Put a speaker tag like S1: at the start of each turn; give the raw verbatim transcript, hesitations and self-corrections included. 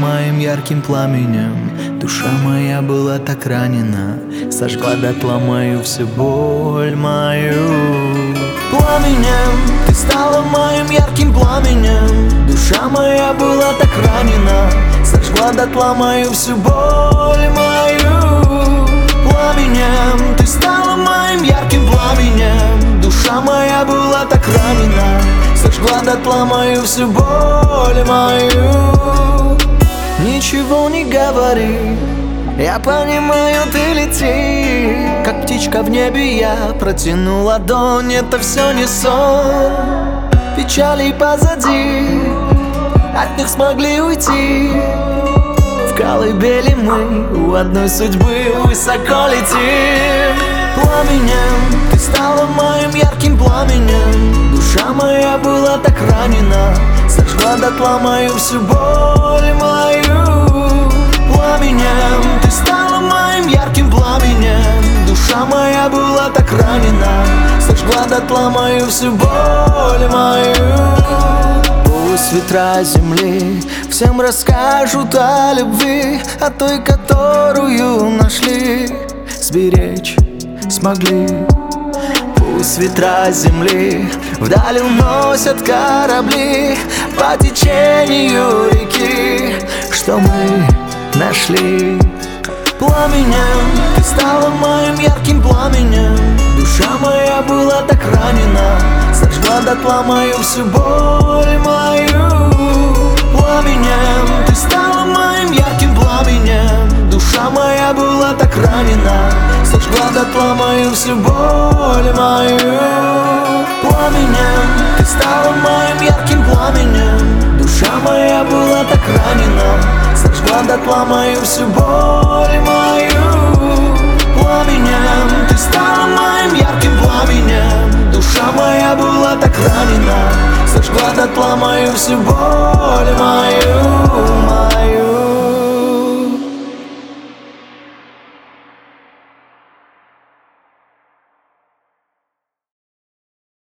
S1: моим ярким пламенем. Душа моя была так ранена, сожгла дотла мою всю боль мою. Пламенем ты стала моим ярким пламенем. Душа моя была так ранена, сожгла дотла мою всю боль мою. Пламенем ты стала моим ярким пламенем. Душа моя была так ранена, сожгла дотла мою всю боль мою. Ничего не говори, я понимаю, ты лети. Как птичка в небе я протяну ладонь, это все не сон. Печали позади, от них смогли уйти. В колыбели мы у одной судьбы высоко летим. Пламенем ты стала моим ярким пламенем. Душа моя была так ранена, сожгла дотла мою всю боль мою. Пламенем ты стала моим ярким пламенем. Душа моя была так ранена, сожгла дотла мою всю боль мою. Пусть ветра земли всем расскажут о любви, о той, которую нашли, сберечь смогли. Пусть ветра земли вдаль уносят корабли по течению реки, что мы нашли. Пламенем ты стала моим ярким пламенем. Душа моя была так ранена, сожгла дотла мою всю боль мою. Пламенем ты стала моим ярким пламенем. Душа моя была так ранена, сожгла дотла мою всю боль мою. Пламенем ты стала моим ярким пламенем. Душа моя была так ранена, сожгла дотла мою всю боль мою. Пламенем ты стала моим ярким пламенем. Душа моя была так ранена, сожгла дотла мою всю боль мою.